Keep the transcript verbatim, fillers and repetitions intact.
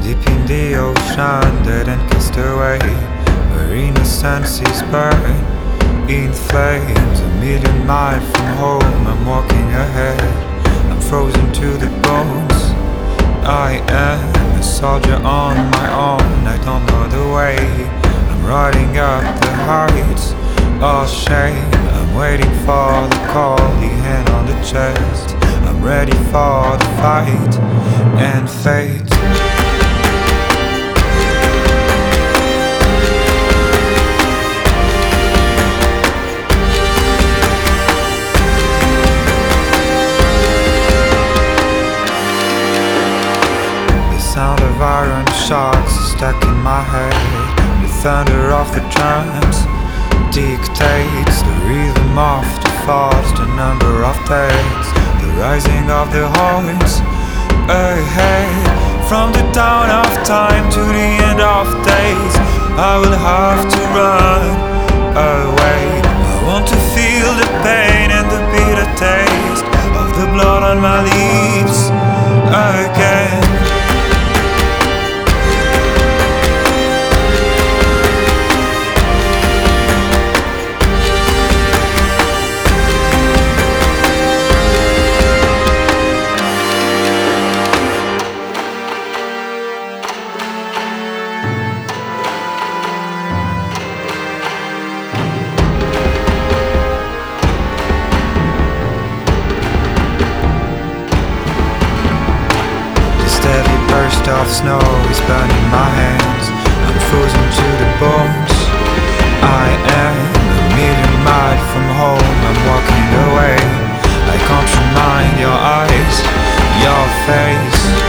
deep in the ocean, dead and cast away, where innocence is burned in flames. A million miles from home, I'm walking ahead, I'm frozen to the bones. I am a soldier on my own, I don't know the way, I'm riding up the heights of shame. I'm waiting for the call, the hand on the chest, I'm ready for the fight and fate. Sound of iron shots stuck in my head. The thunder of the drums dictates the rhythm of the thoughts, the number of days, the rising of the horns ahead. From the dawn of time to the end of days, I will have to run away. I want to feel the pain and the bitter taste of the blood on my lips again. Burst of snow is burning my hands, I'm frozen to the bones. I am a million miles from home, I'm walking away, I can't remind your eyes, your face.